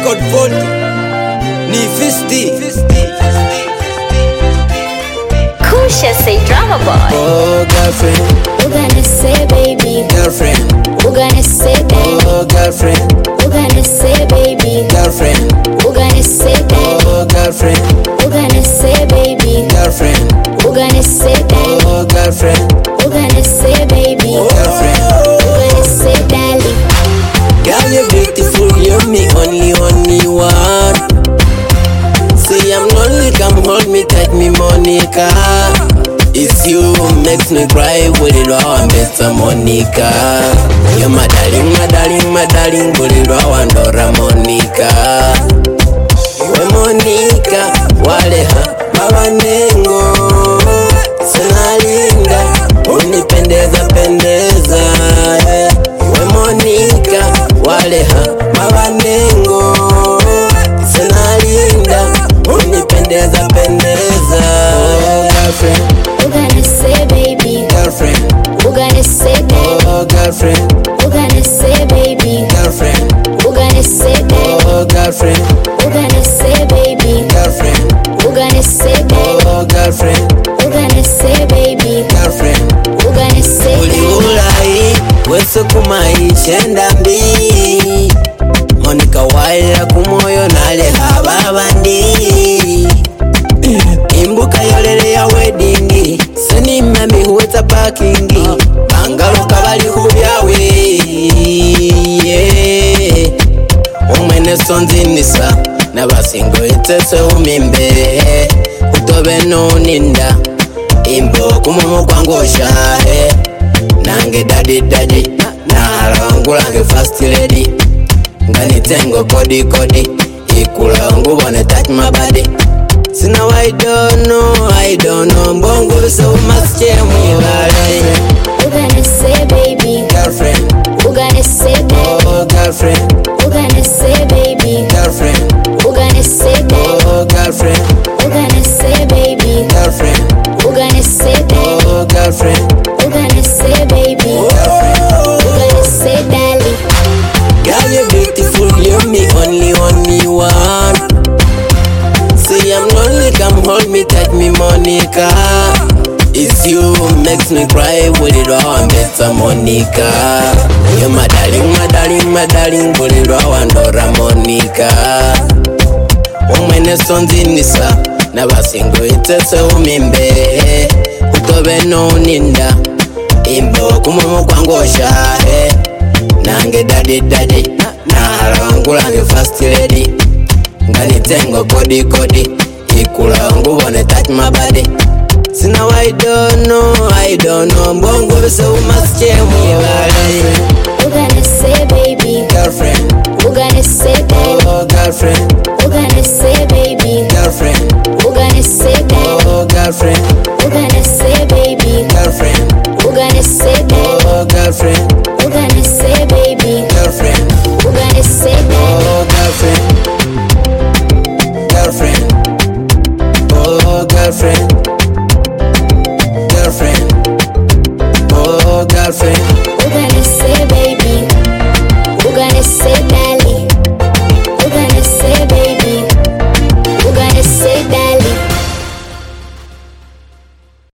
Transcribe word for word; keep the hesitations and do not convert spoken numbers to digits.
record vault ni Fisti. Kusha say drama boy. Oh girlfriend, Who gonna say baby? girlfriend, Who gonna say daddy? oh girlfriend, Who gonna say baby? girlfriend, Who gonna say daddy? oh girlfriend, Who gonna say baby? girlfriend, Who gonna say daddy? oh girlfriend, Who gonna say baby? girlfriend. Who gonna say daddy? Girl, you're beautiful, you're me only, only one. Say I'm lonely, come hold me, take me, Monica. It's you, makes me cry, bulirwa wambesa Monica. You're my darling, my darling, my darling, bulirwa wandora Monica. We Monica, waleha, mawanengo. Senalinda, unipendeza, pendeza, yeah. We Monica, waleha, mawanengo. Senalinda, unipendeza, pendeza. Oh girlfriend, Who gonna say baby? girlfriend, Who gonna say daddy? oh girlfriend, Who gonna say baby? girlfriend, Who gonna say daddy? oh girlfriend, Who gonna say baby? girlfriend, Who gonna say daddy? oh girlfriend, Who gonna say baby? girlfriend. Who gonna say Uli daddy? ulai, wesu kumaishenda mbi. Monica waila kumoyo nale hababandi. Imbuka yolele ya weddingi, seni mami huweta parkingi. Bangalo kabali kubyawe, yeah. Umwene sonzi nisa, nabasingo itese umimbe. Utobe nuninda, imbo kumumu kwangosha, eh. Nange daddy daddy, narangulange fast lady. Ngani tengo kodi kodi, ikula ngubone touch my body. So now I don't know, I don't know. Bongo so much chemwibale. Who gonna say baby? Girlfriend, Who gonna say daddy? oh girlfriend, Who gonna say baby? girlfriend, Who gonna say daddy? oh girlfriend, Who gonna say baby? girlfriend, Who gonna say daddy? oh girlfriend, Who gonna say baby? Who gonna say daddy? girl you're beautiful, you're me only, only one. Say I'm lonely, come hold me, take me, Monica. It's you, makes me cry, bulirwa wambesa Monica. You're my darling, my darling, my darling, bulirwa wandora Monica. Umwene sonzi nisa, nabasingo itese umimbe. Utobe nuninda, imbo kumumu kwangosha, eh. Nange daddy daddy, narangulange fast lady. Ngani tengo kodi kodi, ikula ngubone touch my body. So now I don't know, I don't know. Bongo so much chemwibale. Who gonna say baby? Girlfriend, Who gonna say daddy? oh girlfriend, Who gonna say baby? girlfriend, Who gonna say daddy? oh girlfriend, Who gonna say baby? girlfriend, Who gonna say daddy? oh girlfriend, Who gonna say baby? girlfriend, Who gonna say daddy? oh girlfriend, girlfriend, oh girlfriend, girlfriend, oh girlfriend.